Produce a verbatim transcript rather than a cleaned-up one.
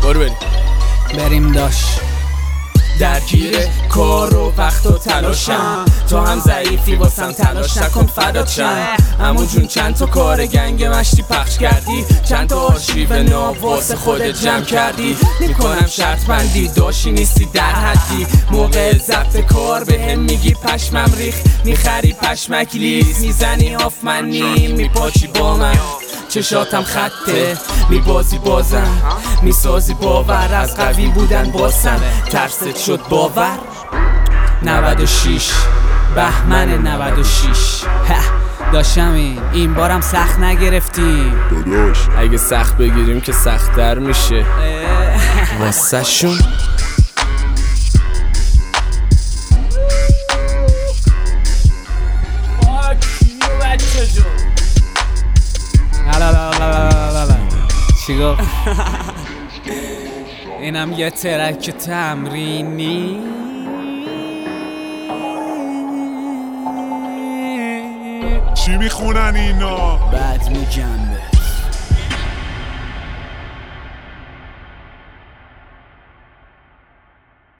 برو بریم بریم داش. درگیر کار و وقت و تلاشم، تو هم ضعیفی واسم تلاش نکن فدات شم. عمو جون چند تا کار گنگ مشتی پخش کردی، چند تا آرشیو ناب واسه خودت جمع کردی. میکنم شرط بندی داشی نیستی در حدی، موقع ضبط کار بهم میگی پشمم ریخ، میخری پشمک لیز میزنی آفمنی، میپاچی با من چشاتم خطه، میبازی بازم میسازی باور، از قوی بودن باسم ترست شد باور. نود و شش بهمن نود و شش داشتم این این بارم سخت نگرفتیم داداش، اگه سخت بگیریم که سخت‌تر میشه واسه شون. چی گفت؟ اینم یه ترک تمرینی، چی میخونن اینا؟ بعد میگم